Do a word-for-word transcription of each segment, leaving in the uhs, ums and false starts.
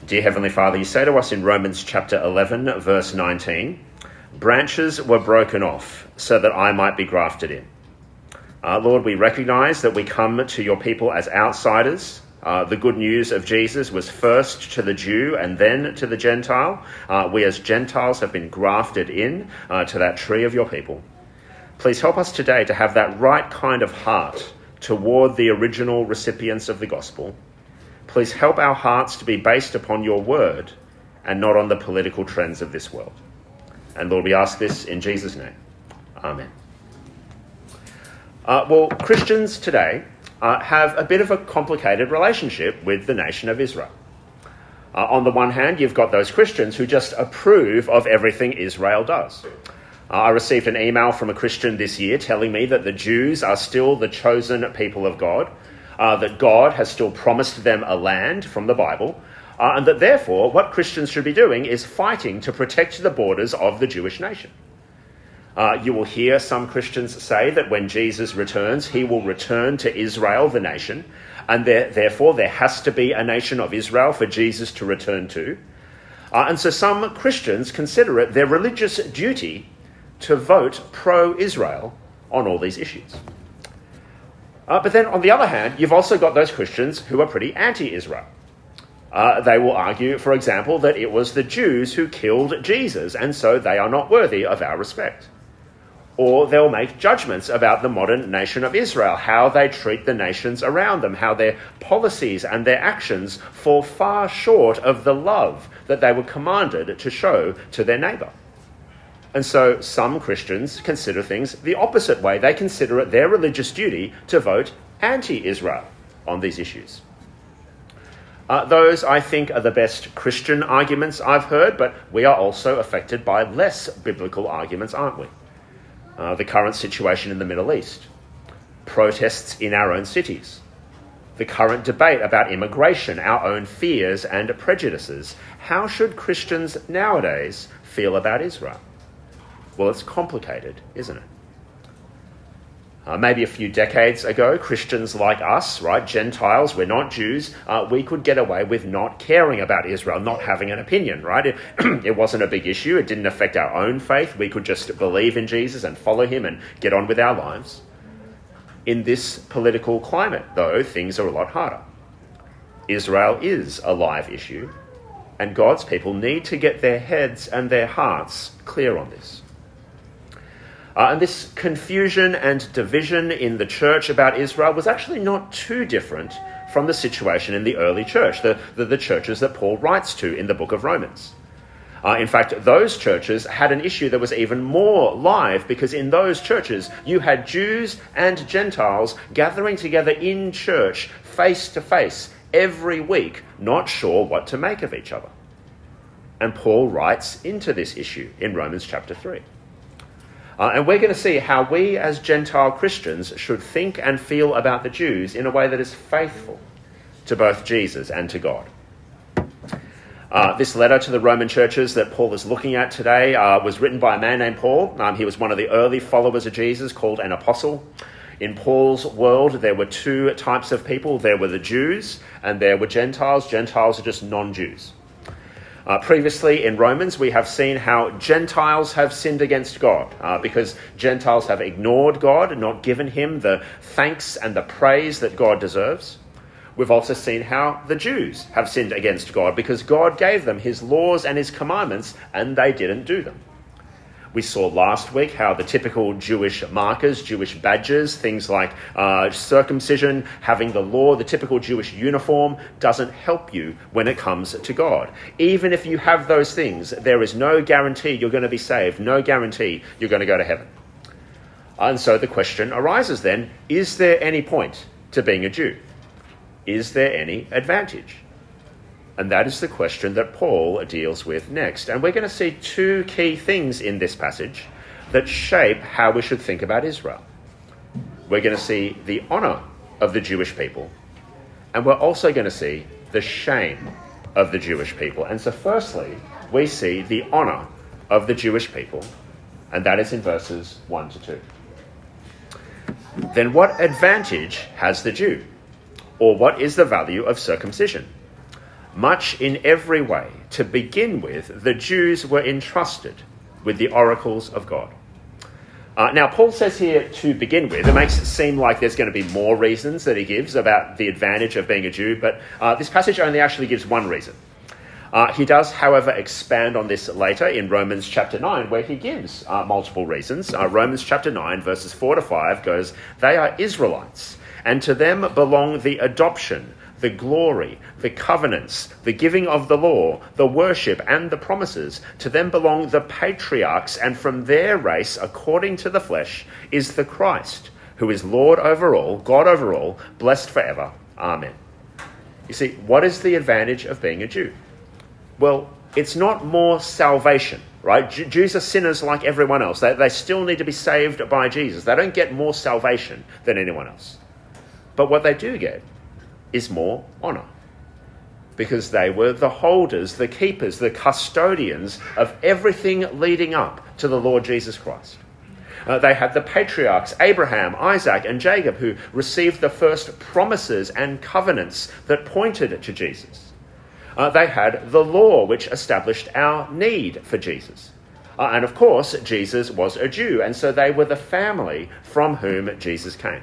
Dear Heavenly Father, you say to us in Romans chapter eleven, verse nineteen, branches were broken off so that I might be grafted in. Uh, Lord, we recognise that we come to your people as outsiders. Uh, the good news of Jesus was first to the Jew and then to the Gentile. Uh, we as Gentiles have been grafted in uh, to that tree of your people. Please help us today to have that right kind of heart toward the original recipients of the gospel. Please help our hearts to be based upon your word and not on the political trends of this world. And Lord, we ask this in Jesus' name. Amen. Uh, well, Christians today uh, have a bit of a complicated relationship with the nation of Israel. Uh, on the one hand, you've got those Christians who just approve of everything Israel does. Uh, I received an email from a Christian this year telling me that the Jews are still the chosen people of God, uh, that God has still promised them a land from the Bible, uh, and that therefore what Christians should be doing is fighting to protect the borders of the Jewish nation. Uh, you will hear some Christians say that when Jesus returns, he will return to Israel, the nation, and there, therefore there has to be a nation of Israel for Jesus to return to. Uh, and so some Christians consider it their religious duty to vote pro-Israel on all these issues. Uh, but then on the other hand, you've also got those Christians who are pretty anti-Israel. Uh, they will argue, for example, that it was the Jews who killed Jesus, and so they are not worthy of our respect. Or they'll make judgments about the modern nation of Israel, how they treat the nations around them, how their policies and their actions fall far short of the love that they were commanded to show to their neighbour. And so some Christians consider things the opposite way. They consider it their religious duty to vote anti-Israel on these issues. Uh, those, I think, are the best Christian arguments I've heard, but we are also affected by less biblical arguments, aren't we? Uh, the current situation in the Middle East, protests in our own cities, the current debate about immigration, our own fears and prejudices. How should Christians nowadays feel about Israel? Well, it's complicated, isn't it? Uh, maybe a few decades ago, Christians like us, right, Gentiles, we're not Jews, uh, we could get away with not caring about Israel, not having an opinion, right? It, it wasn't a big issue. It didn't affect our own faith. We could just believe in Jesus and follow him and get on with our lives. In this political climate, though, things are a lot harder. Israel is a live issue, and God's people need to get their heads and their hearts clear on this. Uh, and this confusion and division in the church about Israel was actually not too different from the situation in the early church, the, the, the churches that Paul writes to in the book of Romans. Uh, in fact, those churches had an issue that was even more live, because in those churches you had Jews and Gentiles gathering together in church face to face every week, not sure what to make of each other. And Paul writes into this issue in Romans chapter three. Uh, and we're going to see how we as Gentile Christians should think and feel about the Jews in a way that is faithful to both Jesus and to God. Uh, this letter to the Roman churches that Paul is looking at today uh, was written by a man named Paul. Um, he was one of the early followers of Jesus, called an apostle. In Paul's world, there were two types of people. There were the Jews and there were Gentiles. Gentiles are just non-Jews. Uh, previously in Romans, we have seen how Gentiles have sinned against God uh, because Gentiles have ignored God and not given him the thanks and the praise that God deserves. We've also seen how the Jews have sinned against God because God gave them his laws and his commandments and they didn't do them. We saw last week how the typical Jewish markers, Jewish badges, things like uh, circumcision, having the law, the typical Jewish uniform, doesn't help you when it comes to God. Even if you have those things, there is no guarantee you're going to be saved, no guarantee you're going to go to heaven. And so the question arises then, is there any point to being a Jew? Is there any advantage? And that is the question that Paul deals with next. And we're going to see two key things in this passage that shape how we should think about Israel. We're going to see the honour of the Jewish people, and we're also going to see the shame of the Jewish people. And so firstly, we see the honour of the Jewish people, and that is in verses one to two. Then what advantage has the Jew? Or what is the value of circumcision? much in every way. To begin with, the Jews were entrusted with the oracles of God. Uh, now, Paul says here to begin with. It makes it seem like there's going to be more reasons that he gives about the advantage of being a Jew, but uh, this passage only actually gives one reason. Uh, he does, however, expand on this later in Romans chapter nine, where he gives uh, multiple reasons. Uh, Romans chapter nine, verses four to five goes, "They are Israelites, and to them belong the adoption, the glory, the covenants, the giving of the law, the worship, and the promises. To them belong the patriarchs, and from their race, according to the flesh, is the Christ, who is Lord over all, God over all, blessed forever. Amen." You see, what is the advantage of being a Jew? Well, it's not more salvation, right? J- Jews are sinners like everyone else. They, they still need to be saved by Jesus. They don't get more salvation than anyone else. But what they do get is more honour, because they were the holders, the keepers, the custodians of everything leading up to the Lord Jesus Christ. Uh, they had the patriarchs, Abraham, Isaac, and Jacob, who received the first promises and covenants that pointed to Jesus. Uh, they had the law, which established our need for Jesus. Uh, and of course, Jesus was a Jew, and so they were the family from whom Jesus came.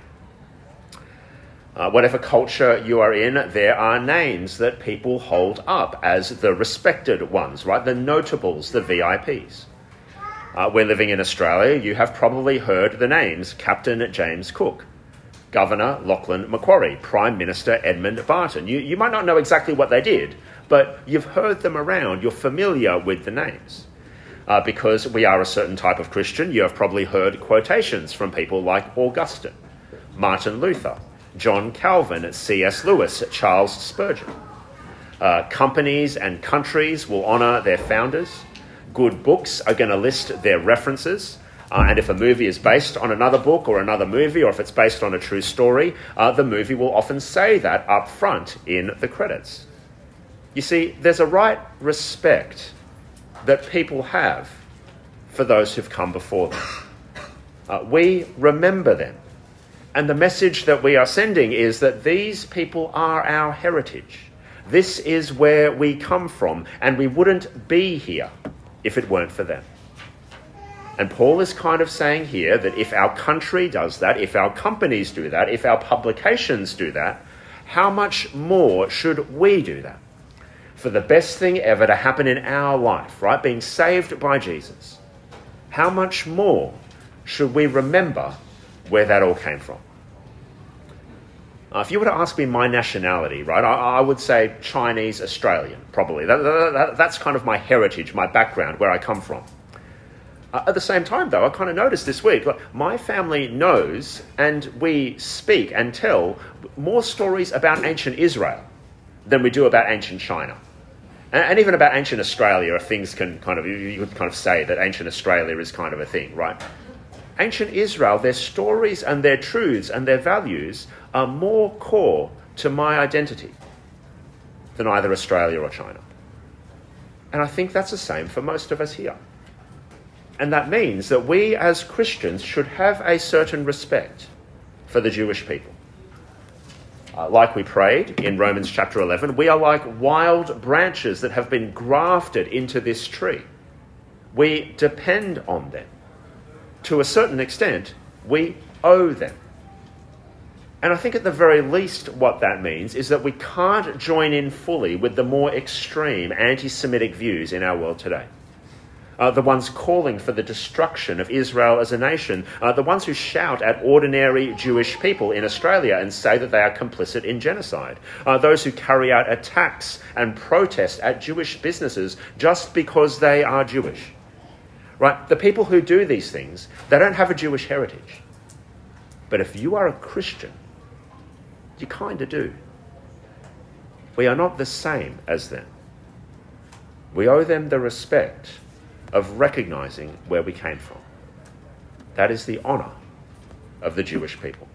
Uh, whatever culture you are in, there are names that people hold up as the respected ones, right? The notables, the V I Ps. Uh, we're living in Australia. You have probably heard the names Captain James Cook, Governor Lachlan Macquarie, Prime Minister Edmund Barton. You, you might not know exactly what they did, but you've heard them around. You're familiar with the names. Uh, because we are a certain type of Christian, you have probably heard quotations from people like Augustine, Martin Luther, John Calvin, C S Lewis, Charles Spurgeon. Uh, companies and countries will honour their founders. Good books are going to list their references. Uh, and if a movie is based on another book or another movie, or if it's based on a true story, uh, the movie will often say that up front in the credits. You see, there's a right respect that people have for those who've come before them. Uh, we remember them. And the message that we are sending is that these people are our heritage. This is where we come from, and we wouldn't be here if it weren't for them. And Paul is kind of saying here that if our country does that, if our companies do that, if our publications do that, how much more should we do that? For the best thing ever to happen in our life, right? Being saved by Jesus. How much more should we remember where that all came from? Uh, if you were to ask me my nationality, right, I, I would say Chinese Australian, probably. That, that, that, that's kind of my heritage, my background, where I come from. Uh, at the same time, though, I kind of noticed this week, like, my family knows and we speak and tell more stories about ancient Israel than we do about ancient China. And, and even about ancient Australia, if things can kind of, you could kind of say that ancient Australia is kind of a thing, right? Ancient Israel, their stories and their truths and their values are more core to my identity than either Australia or China. And I think that's the same for most of us here. And that means that we as Christians should have a certain respect for the Jewish people. Uh, like we prayed in Romans chapter eleven, we are like wild branches that have been grafted into this tree. We depend on them. To a certain extent, we owe them. And I think at the very least what that means is that we can't join in fully with the more extreme anti-Semitic views in our world today. Uh, the ones calling for the destruction of Israel as a nation, uh, the ones who shout at ordinary Jewish people in Australia and say that they are complicit in genocide, uh, those who carry out attacks and protest at Jewish businesses just because they are Jewish. Right? The people who do these things, they don't have a Jewish heritage. But if you are a Christian, you kind of do. We are not the same as them. We owe them the respect of recognising where we came from. That is the honour of the Jewish people.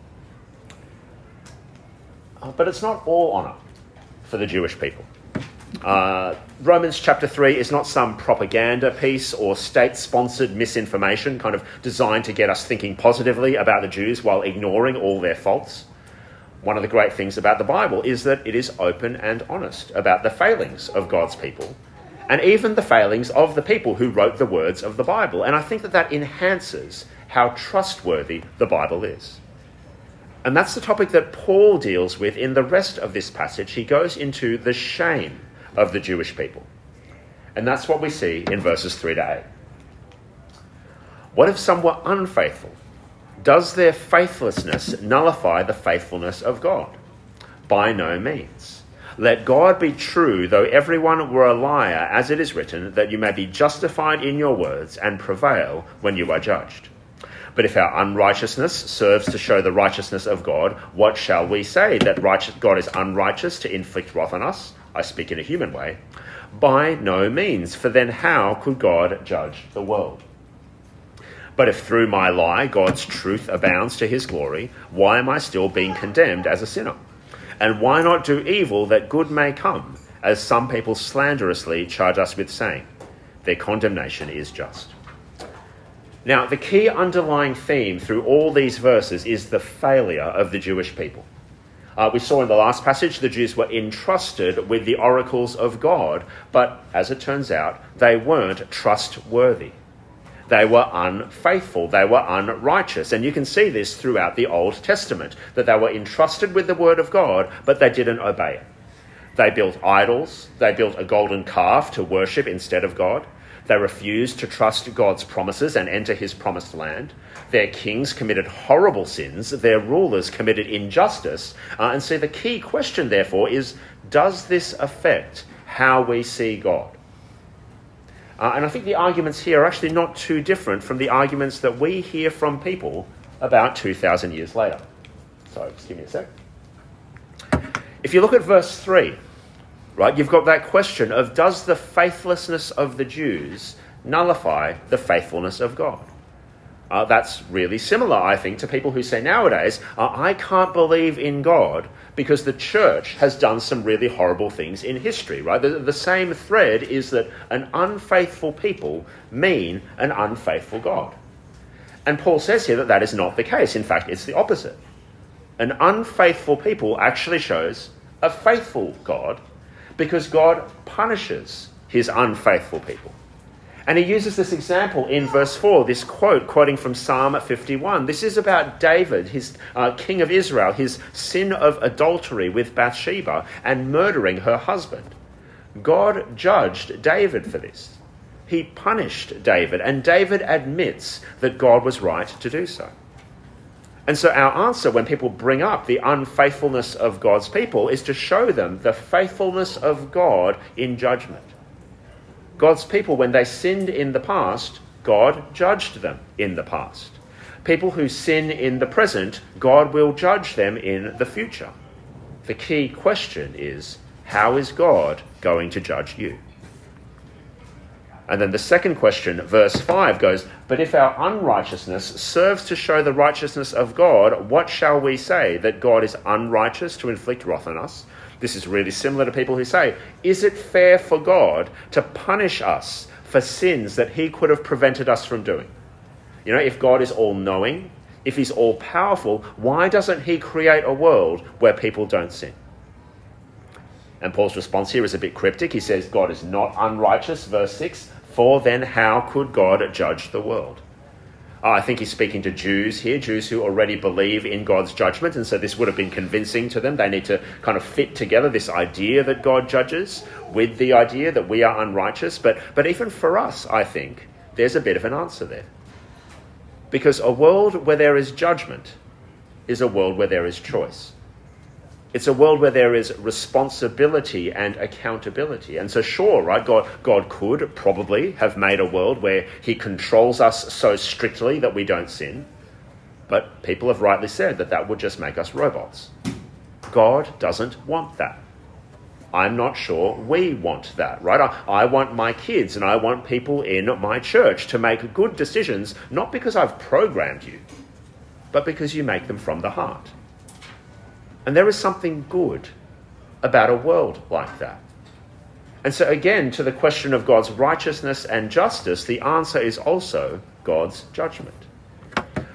Uh, but it's not all honour for the Jewish people. Uh, Romans chapter three is not some propaganda piece or state-sponsored misinformation kind of designed to get us thinking positively about the Jews while ignoring all their faults. one of the great things about the Bible is that it is open and honest about the failings of God's people, and even the failings of the people who wrote the words of the Bible. And I think that that enhances how trustworthy the Bible is. And that's the topic that Paul deals with in the rest of this passage. He goes into the shame of the Jewish people. And that's what we see in verses three to eight. What if some were unfaithful? Does their faithlessness nullify the faithfulness of God? By no means. Let God be true, though everyone were a liar, as it is written, that you may be justified in your words and prevail when you are judged. But if our unrighteousness serves to show the righteousness of God, what shall we say? That righteous, God is unrighteous to inflict wrath on us? I speak in a human way. By no means, for then how could God judge the world? But if through my lie God's truth abounds to his glory, why am I still being condemned as a sinner? And why not do evil that good may come, as some people slanderously charge us with saying? Their condemnation is just. Now, the key underlying theme through all these verses is the failure of the Jewish people. Uh, we saw in the last passage the Jews were entrusted with the oracles of God, but as it turns out, they weren't trustworthy. They were unfaithful, they were unrighteous, and you can see this throughout the Old Testament, that they were entrusted with the word of God, but they didn't obey it. They built idols, they built a golden calf to worship instead of God. They refused to trust God's promises and enter his promised land. Their kings committed horrible sins, their rulers committed injustice, uh, and so the key question, therefore, is, does this affect how we see God? Uh, and I think the arguments here are actually not too different from the arguments that we hear from people about two thousand years later. So just give me a sec. If you look at verse three, right, you've got that question of, does the faithlessness of the Jews nullify the faithfulness of God? Uh, that's really similar, I think, to people who say nowadays, uh, I can't believe in God because the church has done some really horrible things in history, right? The, the same thread is that an unfaithful people mean an unfaithful God. And Paul says here that that is not the case. In fact, it's the opposite. An unfaithful people actually shows a faithful God because God punishes his unfaithful people. And he uses this example in verse four, this quote, quoting from Psalm fifty-one. This is about David, his uh, king of Israel, his sin of adultery with Bathsheba and murdering her husband. God judged David for this. He punished David, and David admits that God was right to do so. And so our answer when people bring up the unfaithfulness of God's people is to show them the faithfulness of God in judgment. God's people, when they sinned in the past, God judged them in the past. People who sin in the present, God will judge them in the future. The key question is, how is God going to judge you? And then the second question, verse five, goes, but if our unrighteousness serves to show the righteousness of God, what shall we say? That God is unrighteous to inflict wrath on us? This is really similar to people who say, is it fair for God to punish us for sins that he could have prevented us from doing? You know, if God is all-knowing, if he's all-powerful, why doesn't he create a world where people don't sin? And Paul's response here is a bit cryptic. He says, God is not unrighteous, verse six, for then how could God judge the world? Uh, I think he's speaking to Jews here, Jews who already believe in God's judgment, and so this would have been convincing to them. They need to kind of fit together this idea that God judges with the idea that we are unrighteous. But, but even for us, I think, there's a bit of an answer there. Because a world where there is judgment is a world where there is choice. It's a world where there is responsibility and accountability. And so sure, right, God, God could probably have made a world where he controls us so strictly that we don't sin. But people have rightly said that that would just make us robots. God doesn't want that. I'm not sure we want that, right? I, I want my kids and I want people in my church to make good decisions, not because I've programmed you, but because you make them from the heart. And there is something good about a world like that. And so again, to the question of God's righteousness and justice, the answer is also God's judgment.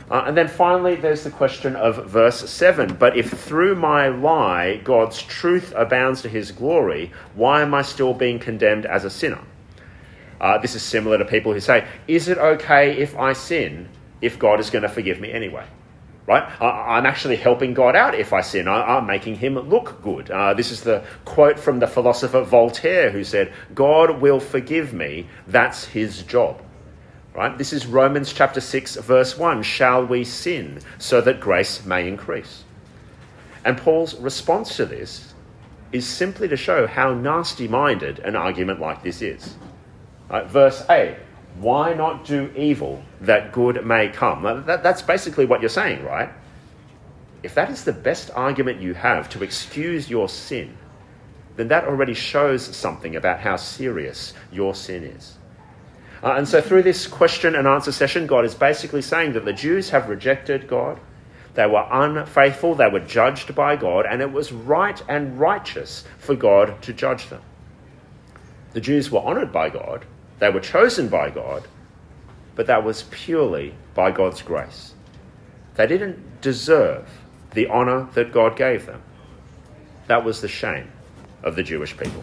Uh, and then finally, there's the question of verse seven. But if through my lie God's truth abounds to his glory, why am I still being condemned as a sinner? Uh, this is similar to people who say, is it okay if I sin if God is going to forgive me anyway? Right? I, I'm actually helping God out if I sin. I, I'm making him look good. Uh, this is the quote from the philosopher Voltaire, who said, God will forgive me. That's his job. Right? This is Romans chapter six, verse one. Shall we sin so that grace may increase? And Paul's response to this is simply to show how nasty-minded an argument like this is. Right? Verse eight, why not do evil that good may come? That, that's basically what you're saying, right? If that is the best argument you have to excuse your sin, then that already shows something about how serious your sin is. Uh, and so through this question and answer session, God is basically saying that the Jews have rejected God. They were unfaithful, they were judged by God, and it was right and righteous for God to judge them. The Jews were honoured by God, they were chosen by God, but that was purely by God's grace. They didn't deserve the honour that God gave them. That was the shame of the Jewish people.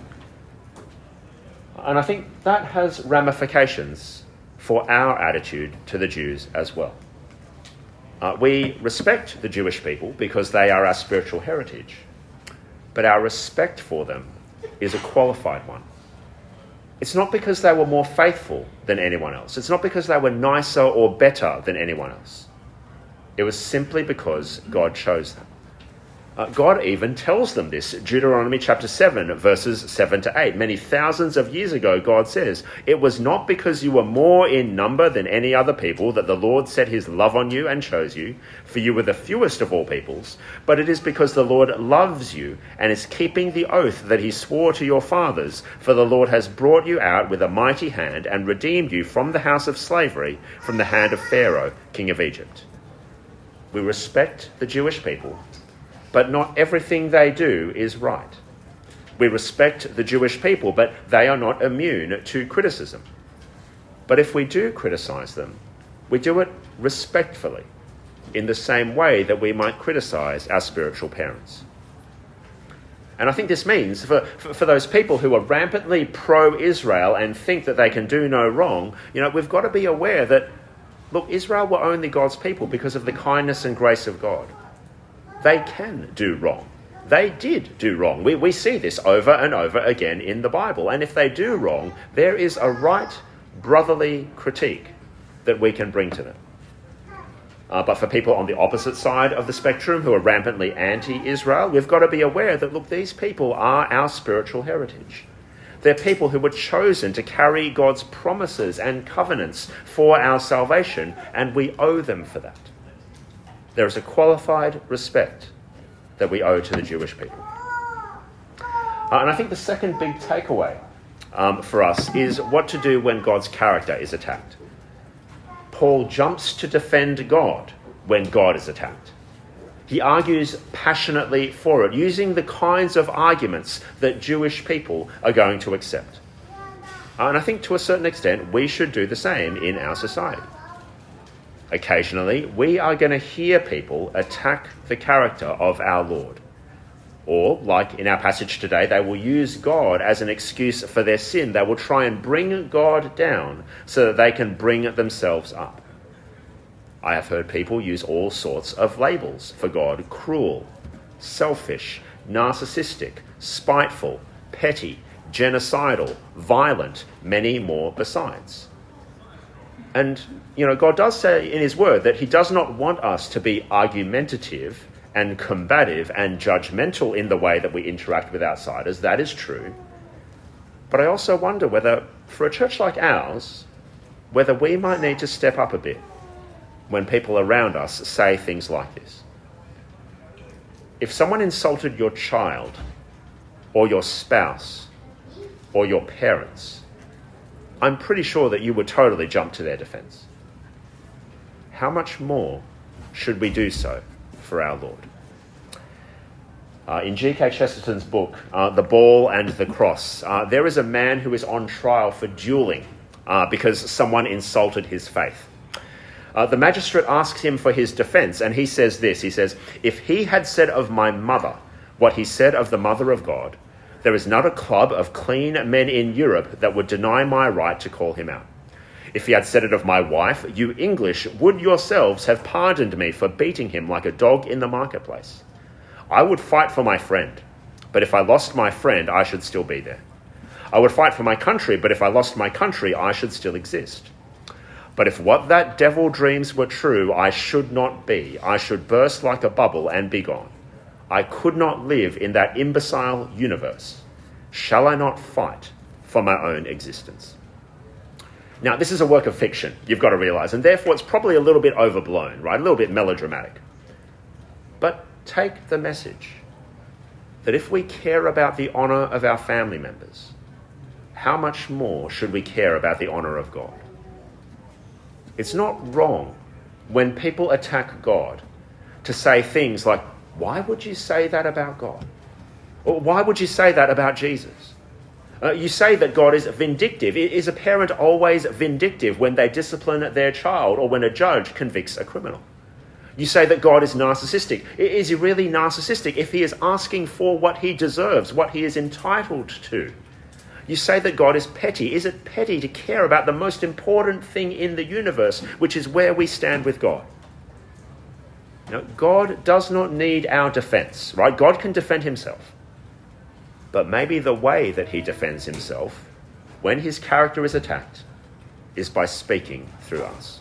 And I think that has ramifications for our attitude to the Jews as well. Uh, we respect the Jewish people because they are our spiritual heritage, but our respect for them is a qualified one. It's not because they were more faithful than anyone else. It's not because they were nicer or better than anyone else. It was simply because God chose them. Uh, God even tells them this. Deuteronomy chapter seven, verses seven to eight. Many thousands of years ago, God says, it was not because you were more in number than any other people that the Lord set his love on you and chose you, for you were the fewest of all peoples, but it is because the Lord loves you and is keeping the oath that he swore to your fathers, for the Lord has brought you out with a mighty hand and redeemed you from the house of slavery, from the hand of Pharaoh, king of Egypt. We respect the Jewish people, but not everything they do is right. We respect the Jewish people, but they are not immune to criticism. But if we do criticize them, we do it respectfully, in the same way that we might criticize our spiritual parents. And I think this means for, for, for those people who are rampantly pro-Israel and think that they can do no wrong, you know, we've got to be aware that, look, Israel were only God's people because of the kindness and grace of God. They can do wrong. They did do wrong. We, we see this over and over again in the Bible. And if they do wrong, there is a right brotherly critique that we can bring to them. Uh, but for people on the opposite side of the spectrum who are rampantly anti-Israel, we've got to be aware that, look, these people are our spiritual heritage. They're people who were chosen to carry God's promises and covenants for our salvation, and we owe them for that. There is a qualified respect that we owe to the Jewish people. Uh, and I think the second big takeaway um, for us is what to do when God's character is attacked. Paul jumps to defend God when God is attacked. He argues passionately for it, using the kinds of arguments that Jewish people are going to accept. Uh, and I think to a certain extent, we should do the same in our society. Occasionally, we are going to hear people attack the character of our Lord. Or, like in our passage today, they will use God as an excuse for their sin. They will try and bring God down so that they can bring themselves up. I have heard people use all sorts of labels for God: cruel, selfish, narcissistic, spiteful, petty, genocidal, violent, many more besides. And, you know, God does say in his word that he does not want us to be argumentative and combative and judgmental in the way that we interact with outsiders. That is true. But I also wonder whether, for a church like ours, whether we might need to step up a bit when people around us say things like this. If someone insulted your child or your spouse or your parents, I'm pretty sure that you would totally jump to their defence. How much more should we do so for our Lord? Uh, in G K Chesterton's book, uh, The Ball and the Cross, uh, there is a man who is on trial for duelling uh, because someone insulted his faith. Uh, the magistrate asks him for his defence, and he says this. He says, "If he had said of my mother what he said of the Mother of God, there is not a club of clean men in Europe that would deny my right to call him out. If he had said it of my wife, you English would yourselves have pardoned me for beating him like a dog in the marketplace. I would fight for my friend, but if I lost my friend, I should still be there. I would fight for my country, but if I lost my country, I should still exist. But if what that devil dreams were true, I should not be. I should burst like a bubble and be gone. I could not live in that imbecile universe. Shall I not fight for my own existence?" Now, this is a work of fiction, you've got to realise, and therefore it's probably a little bit overblown, right? A little bit melodramatic. But take the message that if we care about the honour of our family members, how much more should we care about the honour of God? It's not wrong when people attack God to say things like, "Why would you say that about God?" Or "Why would you say that about Jesus?" Uh, you say that God is vindictive. Is a parent always vindictive when they discipline their child or when a judge convicts a criminal? You say that God is narcissistic. Is he really narcissistic if he is asking for what he deserves, what he is entitled to? You say that God is petty. Is it petty to care about the most important thing in the universe, which is where we stand with God? You know, God does not need our defence, right? God can defend himself. But maybe the way that he defends himself, when his character is attacked, is by speaking through us.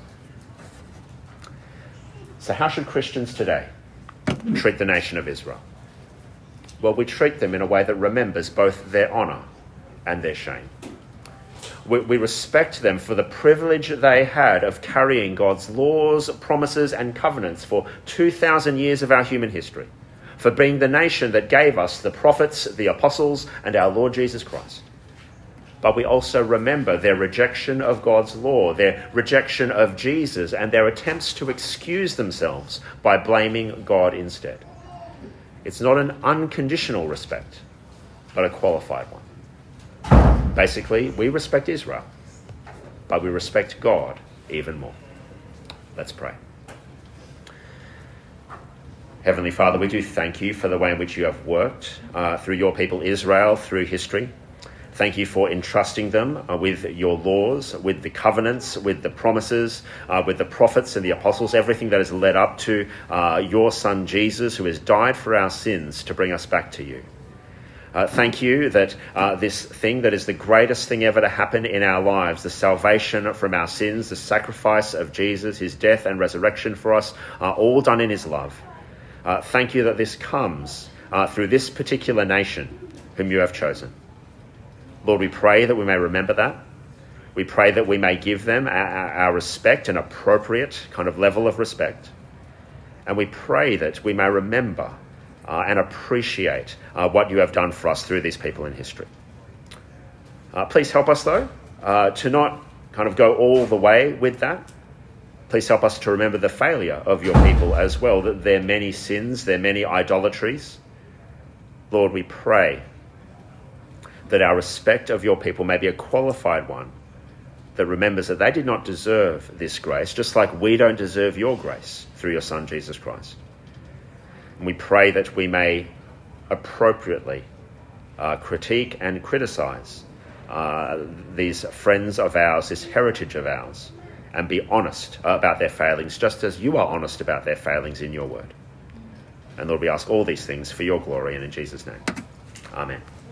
So how should Christians today treat the nation of Israel? Well, we treat them in a way that remembers both their honour and their shame. We, we respect them for the privilege they had of carrying God's laws, promises and covenants for two thousand years of our human history, for being the nation that gave us the prophets, the apostles, and our Lord Jesus Christ. But we also remember their rejection of God's law, their rejection of Jesus, and their attempts to excuse themselves by blaming God instead. It's not an unconditional respect, but a qualified one. Basically, we respect Israel, but we respect God even more. Let's pray. Heavenly Father, we do thank you for the way in which you have worked uh, through your people Israel through history. Thank you for entrusting them uh, with your laws, with the covenants, with the promises, uh, with the prophets and the apostles, everything that has led up to uh, your Son Jesus, who has died for our sins to bring us back to you. Uh, thank you that uh, this thing that is the greatest thing ever to happen in our lives, the salvation from our sins, the sacrifice of Jesus, his death and resurrection for us, are all done in his love. Uh, thank you that this comes uh, through this particular nation whom you have chosen. Lord, we pray that we may remember that. We pray that we may give them our, our respect, an appropriate kind of level of respect. And we pray that we may remember uh, and appreciate uh, what you have done for us through these people in history. Uh, please help us, though, uh, to not kind of go all the way with that. Please help us to remember the failure of your people as well, that their many sins, their many idolatries. Lord, we pray that our respect of your people may be a qualified one that remembers that they did not deserve this grace, just like we don't deserve your grace through your Son, Jesus Christ. And we pray that we may appropriately uh, critique and criticise uh, these friends of ours, this heritage of ours, and be honest about their failings, just as you are honest about their failings in your word. And Lord, we ask all these things for your glory and in Jesus' name. Amen.